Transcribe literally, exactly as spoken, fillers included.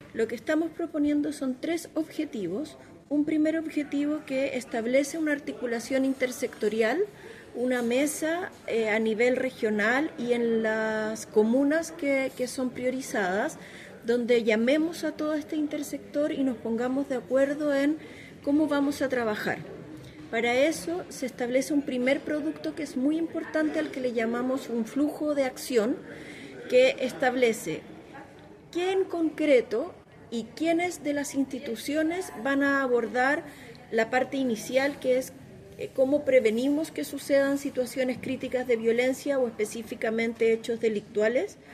Lo que estamos proponiendo son tres objetivos. Un primer objetivo que establece una articulación intersectorial, una mesa eh, a nivel regional y en las comunas que, que son priorizadas, donde llamemos a todo este intersector y nos pongamos de acuerdo en cómo vamos a trabajar. Para eso se establece un primer producto que es muy importante, al que le llamamos un flujo de acción, que establece qué en concreto y quiénes de las instituciones van a abordar la parte inicial, que es cómo prevenimos que sucedan situaciones críticas de violencia o específicamente hechos delictuales.